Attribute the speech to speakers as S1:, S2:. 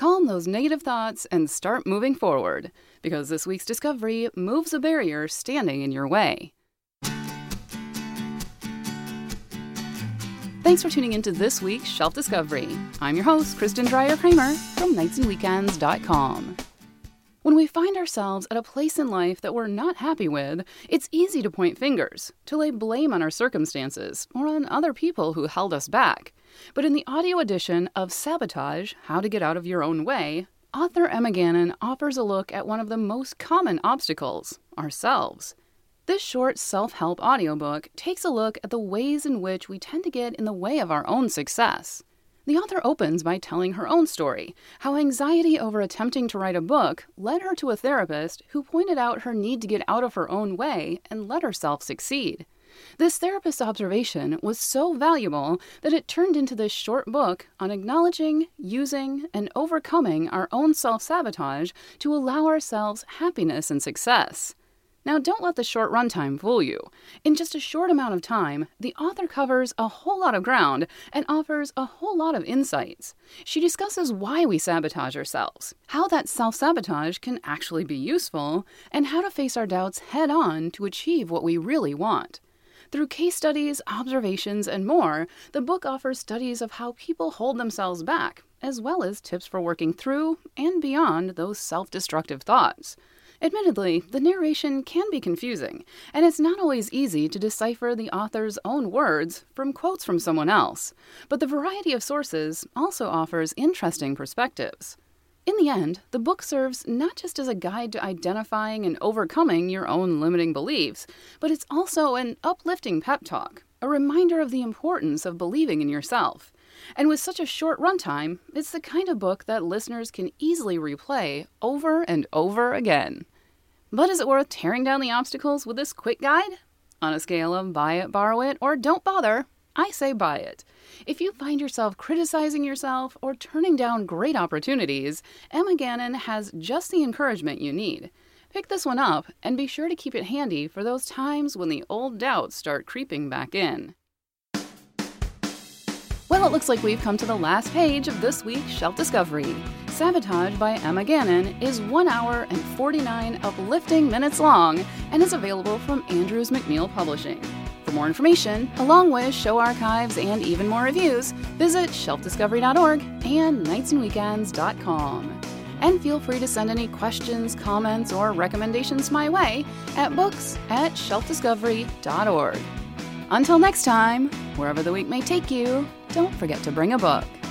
S1: calm those negative thoughts and start moving forward, because this week's discovery moves a barrier standing in your way. Thanks for tuning into this week's Shelf Discovery. I'm your host, Kristen Dreyer-Kramer from nightsandweekends.com. When we find ourselves at a place in life that we're not happy with, it's easy to point fingers, to lay blame on our circumstances or on other people who held us back. But in the audio edition of Sabotage: How to Get Out of Your Own Way, author Emma Gannon offers a look at one of the most common obstacles, ourselves. This short self-help audiobook takes a look at the ways in which we tend to get in the way of our own success. The author opens by telling her own story, how anxiety over attempting to write a book led her to a therapist who pointed out her need to get out of her own way and let herself succeed. This therapist's observation was so valuable that it turned into this short book on acknowledging, using, and overcoming our own self-sabotage to allow ourselves happiness and success. Now, don't let the short runtime fool you. In just a short amount of time, the author covers a whole lot of ground and offers a whole lot of insights. She discusses why we sabotage ourselves, how that self-sabotage can actually be useful, and how to face our doubts head-on to achieve what we really want. Through case studies, observations, and more, the book offers studies of how people hold themselves back, as well as tips for working through and beyond those self-destructive thoughts. Admittedly, the narration can be confusing, and it's not always easy to decipher the author's own words from quotes from someone else, but the variety of sources also offers interesting perspectives. In the end, the book serves not just as a guide to identifying and overcoming your own limiting beliefs, but it's also an uplifting pep talk, a reminder of the importance of believing in yourself. And with such a short runtime, it's the kind of book that listeners can easily replay over and over again. But is it worth tearing down the obstacles with this quick guide? On a scale of buy it, borrow it, or don't bother, I say buy it. If you find yourself criticizing yourself or turning down great opportunities, Emma Gannon has just the encouragement you need. Pick this one up and be sure to keep it handy for those times when the old doubts start creeping back in. Well, it looks like we've come to the last page of this week's Shelf Discovery. Sabotage by Emma Gannon is 1 hour and 49 uplifting minutes long and is available from Andrews McMeel Publishing. For more information, along with show archives and even more reviews, visit shelfdiscovery.org and nightsandweekends.com. And feel free to send any questions, comments, or recommendations my way at books@shelfdiscovery.org. Until next time, wherever the week may take you, don't forget to bring a book.